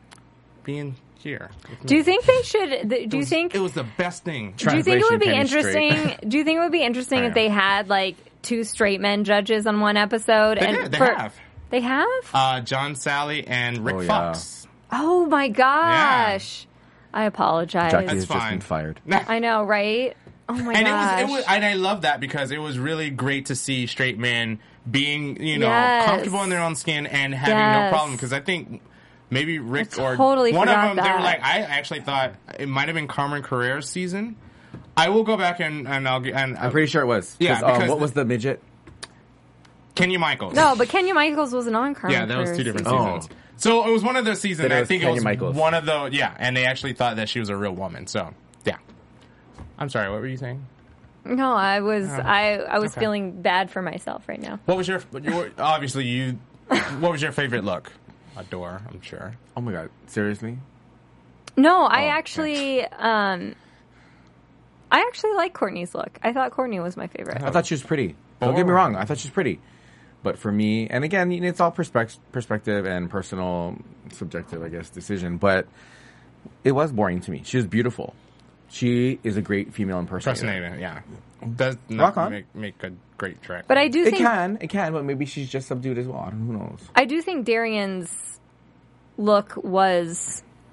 being here. Do you think they should? th- Do It you was- think? it was the best thing? Do you think it would be Translation, Penny interesting? Do you think it would be interesting I if they had like two straight men judges on one episode? They and did. They for- have They have? uh, John Sally and Rick Oh, yeah. Fox. Oh my gosh! I apologize. Jackie That's has just fine. been fired. I know, right? Oh my And gosh! it was, it was, and I love that because it was really great to see straight men being, you know, Yes. comfortable in their own skin and having Yes. no problem. Because I think maybe Rick I or totally one of forgot them, they were that. like, I actually thought it might have been Carmen Carrera's season. I will go back and and I'll get and I'm pretty sure it was. Yeah, 'Cause, um, because what the- was the midget? Kenya Michaels. no, but Kenya Michaels was an on Carmen yeah, that was two different season. seasons. So it was one of those seasons. Then it I was think it Kenya was Michaels. one of the yeah, and they actually thought that she was a real woman. So yeah, I'm sorry. What were you saying? No, I was I I was okay. feeling bad for myself right now. What was your, your obviously you? What was your favorite look? Adore, I'm sure. Oh my god, seriously? No, I Oh, actually um I actually like Courtney's look. I thought Courtney was my favorite. I thought she was pretty. Don't get me Boring. wrong, I thought she was pretty. But for me, and again, you know, it's all perspec- perspective and personal, subjective, I guess, decision. But it was boring to me. She was beautiful. She is a great female impersonator. Fascinating, yeah. Does Rock not on. make, make a great track. But I do It think can, it can, but maybe she's just subdued as well. I don't, who knows? I do think Darian's look was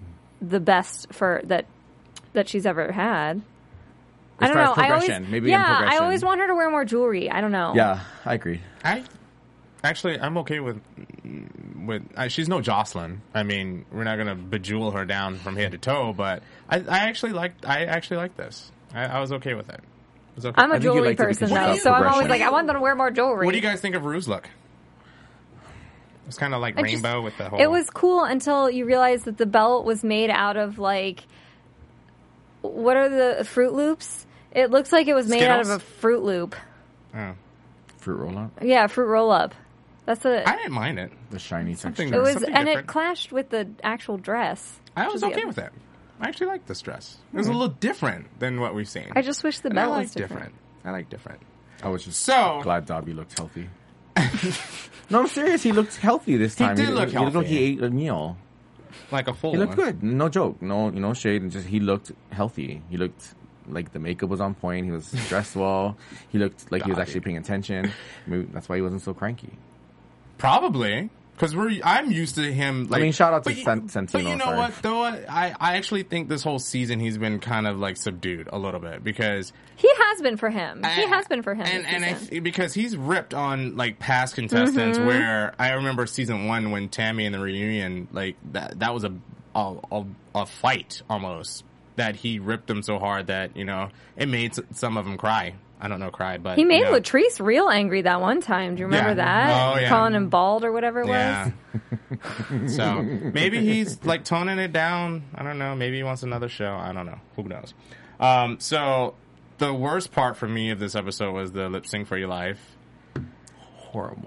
the best for that that she's ever had. As I don't far as know. I always, progression, maybe in yeah, I progression. always want her to wear more jewelry. I don't know. Yeah, I agree. I actually, I'm okay with with. Uh, she's no Jocelyn. I mean, we're not gonna bejewel her down from head to toe, but I, I actually like. I actually like this. I, I was okay with it. It was okay. I'm a I think you jewelry liked it person because though, of so I'm always progression. like, I want them to wear more jewelry. What do you guys think of Rue's look? It's kind of like I rainbow just- with the whole. It was cool until you realized that the belt was made out of like, what are the Fruit Loops? It looks like it was made out of a Skittles? Fruit Loop. Oh. Fruit roll up, Yeah, Fruit Roll Up. That's a. I didn't mind it. the shiny Something- texture. It was, something and different. it clashed with the actual dress. I was Which is okay the- with it. I actually liked this dress. It was a little different than what we've seen. I just wish the And I belt like was different. I like different. I was just So- glad Dobby looked healthy. No, I'm serious. He looked healthy this He time. did look He looked like healthy. he ate a meal. Like a full He looked one. good. No joke. No, you know, shade. And just he looked healthy. He looked like the makeup was on point. He was dressed well. He looked like he was Dobby. actually paying attention. Maybe that's why he wasn't so cranky. Probably. Because we're, I'm used to him. Like, I mean, shout out to but you- San- Santino. But you know sorry. what, though? I, I actually think this whole season he's been kind of like subdued a little bit because He has been for him. He I- has been for him. and this and I season. th- because he's ripped on like past contestants. Mm-hmm. Where I remember season one when Tammy and the reunion, like that that was a a, a, a fight almost that he ripped them so hard that you know it made s- some of them cry. I don't know, cry, but He made you know. Latrice real angry that one time. Do you remember Yeah. that? Oh, yeah. Calling him bald or whatever it Yeah. was. So maybe he's like toning it down. I don't know. Maybe he wants another show. I don't know. Who knows? Um, so the worst part for me of this episode was the lip sync for your life. Horrible.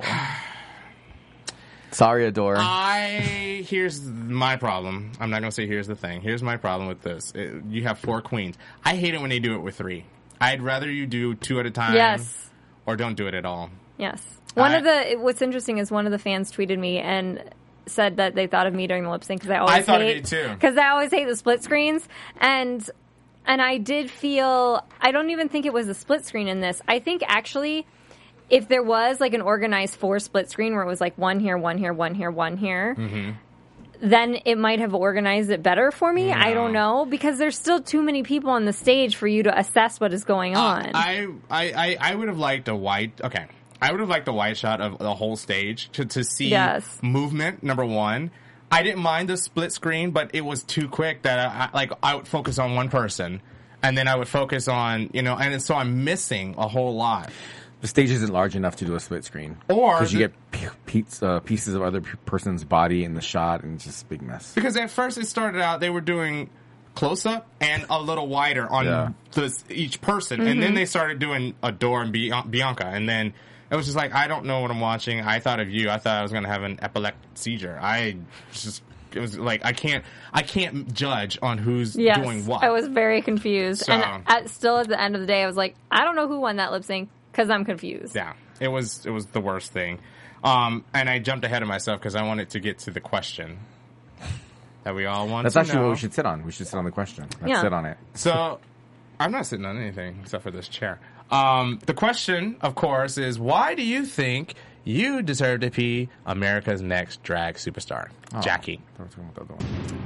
Sorry, Adore. I here's my problem. I'm not gonna say here's the thing. Here's my problem with this. It, you have four queens. I hate it when they do it with three. I'd rather you do two at a time. Yes. Or don't do it at all. Yes. One I- of the what's interesting is one of the fans tweeted me and said that they thought of me during the lip sync because I always I thought of hate, you too. because I always hate the split screens and and I did feel I don't even think it was a split screen in this. I think actually if there was like an organized four split screen where it was like one here, one here, one here, one here. Mm-hmm. Then it might have organized it better for me. I don't know because there's still too many people on the stage for you to assess what is going on. Uh, I, I, I, I would have liked a wide. Okay, I would have liked a wide shot of the whole stage to to see Yes. movement. Number one, I didn't mind the split screen, but it was too quick that I, I like I would focus on one person, and then I would focus on you know, and so I'm missing a whole lot. The stage isn't large enough to do a split screen. Or because you the- get p- piece, uh, pieces of other p- person's body in the shot, and it's just a big mess. Because at first it started out they were doing close up and a little wider on Yeah. the, each person, and then they started doing Adore and Bian- Bianca, and then it was just like I don't know what I'm watching. I thought of you. I thought I was going to have an epileptic seizure. I just it was like I can't I can't judge on who's Yes, doing what. I was very confused. So- and at, still at the end of the day, I was like, I don't know who won that lip sync because I'm confused. Yeah, it was it was the worst thing. Um, and I jumped ahead of myself because I wanted to get to the question that we all want That's to actually know. what we should sit on. We should sit on the question. Let's Yeah. sit on it. So, I'm not sitting on anything except for this chair. Um, the question, of course, is why do you think you deserve to be America's next drag superstar? Oh, Jackie. I was talking about the other one.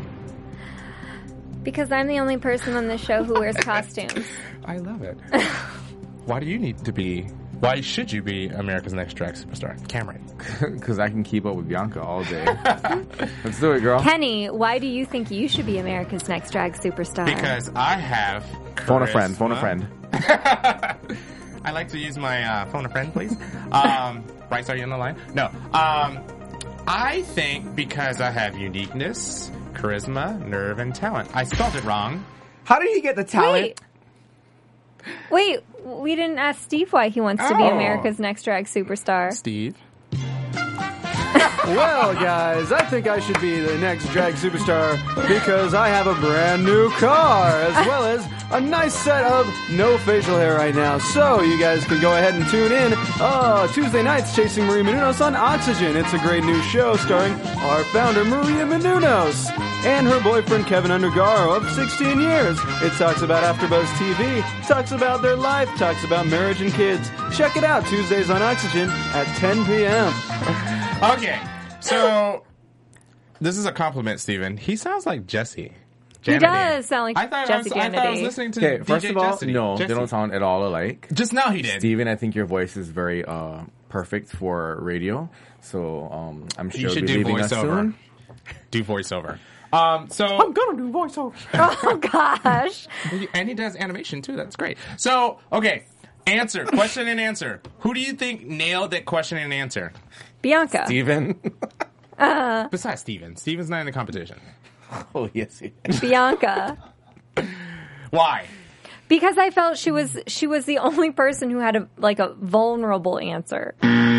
Because I'm the only person on this show who wears costumes. I love it. Why do you need to be, why should you be America's next drag superstar? Cameron. Because I can keep up with Bianca all day. Let's do it, girl. Kenny, why do you think you should be America's next drag superstar? Because I have Phone a friend. Phone a charisma. friend. I like to use my uh, phone a friend, please. Um, Bryce, are you on the line? No. Um, I think because I have uniqueness, charisma, nerve, and talent. I spelled it wrong. How did he get the talent? Wait. Wait, we didn't ask Steve why he wants to be Oh. America's next drag superstar. Steve. Well, guys, I think I should be the next drag superstar because I have a brand new car as well as a nice set of no facial hair right now. So you guys can go ahead and tune in uh, Tuesday nights Chasing Maria Menounos on Oxygen. It's a great new show starring our founder Maria Menounos and her boyfriend Kevin Undergaro of sixteen years. It talks about AfterBuzz T V, talks about their life, talks about marriage and kids. Check it out Tuesdays on Oxygen at ten p.m. Okay, so this is a compliment, Steven. He sounds like Jesse. He does sound like I thought Jesse I was, I thought I was Kennedy. listening to Okay, D J first of all, Jesse. no, Jesse. they don't sound at all alike. Just now he did. Steven, I think your voice is very uh, perfect for radio, so um, I'm sure You you'll should be do leaving us voiceover. soon. Do voiceover. Um, so I'm gonna do voiceover. Oh gosh. and he does animation too. That's great. So okay, answer question and answer. Who do you think nailed that question and answer? Bianca. Steven. Besides Steven. Steven's not in the competition. Oh yes, he is. Bianca. Why? Because I felt she was she was the only person who had a like a vulnerable answer.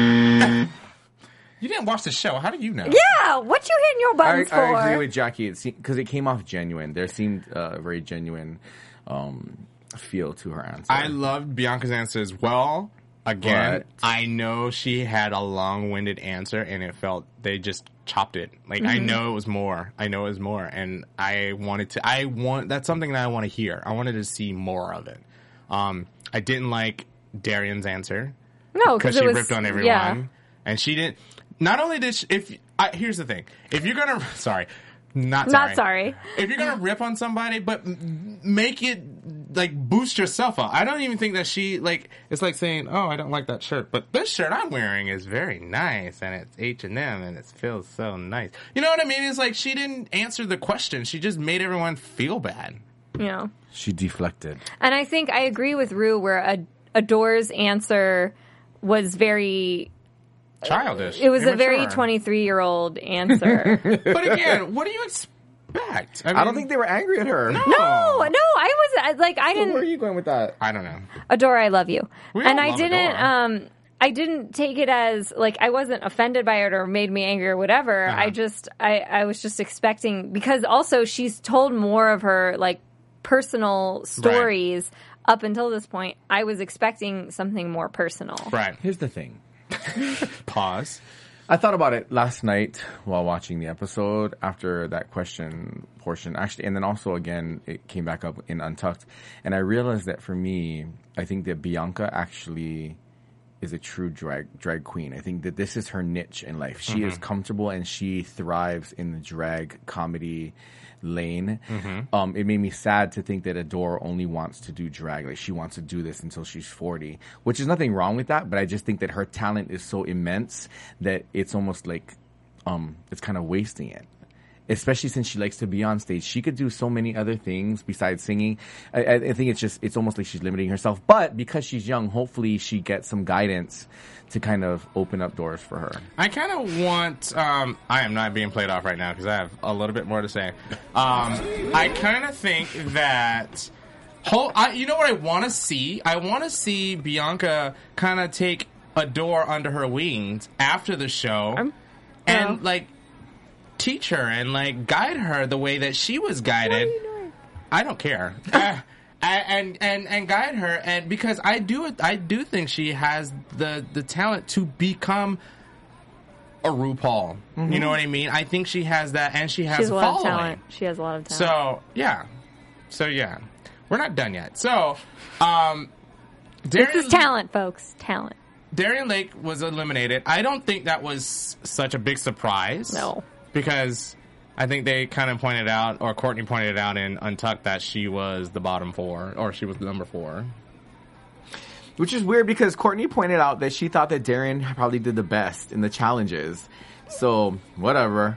You didn't watch the show. How do you know? Yeah, what you hitting your I, buttons for? I agree with Jackie because it came off genuine. There seemed uh, a very genuine um, feel to her answer. I loved Bianca's answer as well. Again, But- I know she had a long-winded answer, and it felt they just chopped it. Like I know it was more. I know it was more, and I wanted to. I want that's something that I want to hear. I wanted to see more of it. Um, I didn't like Darian's answer no, because because she it was ripped on everyone, Yeah. and she didn't. Not only did she, if I, here's the thing, if you're gonna sorry, not sorry. Not sorry. If you're gonna rip on somebody, but m- make it like boost yourself up. I don't even think that she like. It's like saying, "Oh, I don't like that shirt, but this shirt I'm wearing is very nice, and it's H and M, and it feels so nice." You know what I mean? It's like she didn't answer the question. She just made everyone feel bad. You know. She deflected. And I think I agree with Rue where Ad- Adore's answer was very Childish. it was a very immature. twenty-three-year-old answer. But again, what do you expect? I don't think they were angry at her. No, no, I was like I Where are didn't you going with that? I don't know. Adore, I love you. We And all I love didn't Adore. um I didn't take it as like I wasn't offended by it or made me angry or whatever. Uh-huh. I just I I was just expecting because also she's told more of her like personal stories up until this point. I was expecting something more personal. Right. Here's the thing. Pause. I thought about it last night while watching the episode after that question portion, actually, and then also again, it came back up in Untucked. And I realized that for me, I think that Bianca actually is a true drag drag queen. I think that this is her niche in life. She is comfortable and she thrives in the drag comedy lane. Um, it made me sad to think that Adore only wants to do drag. Like she wants to do this until she's forty, which is nothing wrong with that. But I just think that her talent is so immense that it's almost like um, it's kind of wasting it. Especially since she likes to be on stage, she could do so many other things besides singing. I, I I think it's just it's almost like she's limiting herself. But because she's young, hopefully she gets some guidance to kind of open up doors for her. I kind of want. Um, I am not being played off right now because I have a little bit more to say. Um, I kind of think that. Whole, I, you know what I want to see? I want to see Bianca kind of take Adore under her wings after the show, Um, and oh. like teach her and like guide her the way that she was guided. I don't care. uh, and and and guide her, and because I do I do think she has the the talent to become a RuPaul. You know what I mean? I think she has that, and she has She has a a lot of following. talent. She has a lot of talent. So yeah, so yeah, we're not done yet. So, um, this Darian, is talent, folks. Talent. Darian Lake was eliminated. I don't think that was such a big surprise. No. Because I think they kind of pointed out, or Courtney pointed out in Untucked, that she was the bottom four, or she was the number four. Which is weird because Courtney pointed out that she thought that Darian probably did the best in the challenges. So, whatever.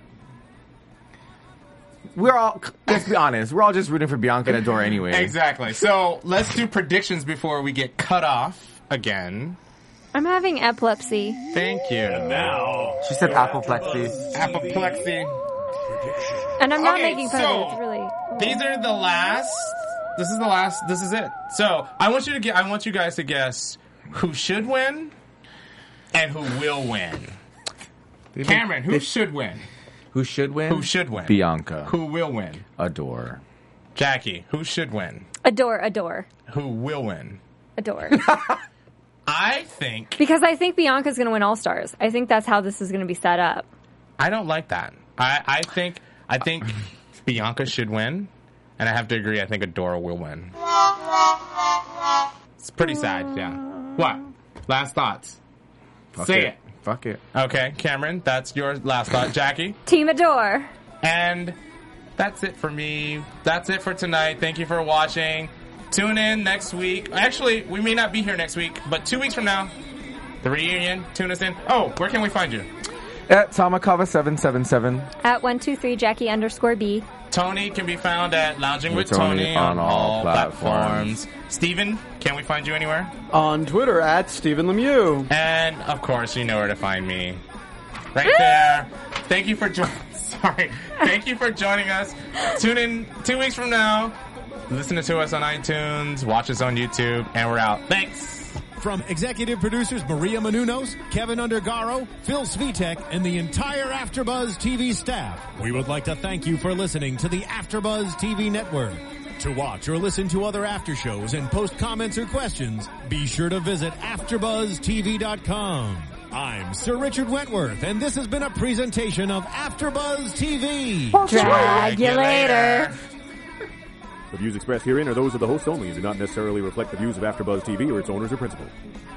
We're all, let's be honest, we're all just rooting for Bianca and Adore anyway. Exactly. So let's do predictions before we get cut off again. I'm having epilepsy. Thank you. Now, She said apoplexy. Apoplexy. And I'm not Okay, making fun so- of it. It's really. These are the last. This is the last. This is it. So I want you to get. I want you guys to guess who should win and who will win. Cameron, who should win? Who should win? Who should win? Bianca. Who will win? Adore. Jackie, who should win? Adore, adore, Who will win? adore. I think. Because I think Bianca's going to win All Stars. I think that's how this is going to be set up. I don't like that. I, I think. I think Bianca should win, and I have to agree. I think Adora will win. It's pretty sad. Yeah. What? Last thoughts. Fuck Say it. Fuck it. Okay, Cameron, that's your last thought. Jackie? Team Adore. And that's it for me. That's it for tonight. Thank you for watching. Tune in next week. Actually, we may not be here next week, but two weeks from now, the reunion. Tune us in. Oh, where can we find you? At Tamakava seven seven seven. At one two three Jackie underscore B. Tony can be found at Lounging with, With Tony, Tony on, on all all platforms. platforms. Steven, can we find you anywhere? On Twitter at Stephen Lemieux. And, of course, you know where to find me. Right there. Thank you for joining. Sorry. Thank you for joining us. Tune in two weeks from now. Listen to us on iTunes. Watch us on YouTube. And we're out. Thanks. From executive producers Maria Menounos, Kevin Undergaro, Phil Svitek, and the entire AfterBuzz T V staff, we would like to thank you for listening to the AfterBuzz T V network. To watch or listen to other after shows and post comments or questions, be sure to visit after buzz T V dot com. I'm Sir Richard Wentworth, and this has been a presentation of AfterBuzz T V. Drag you later. The views expressed herein are those of the host only and do not necessarily reflect the views of AfterBuzz T V or its owners or principals.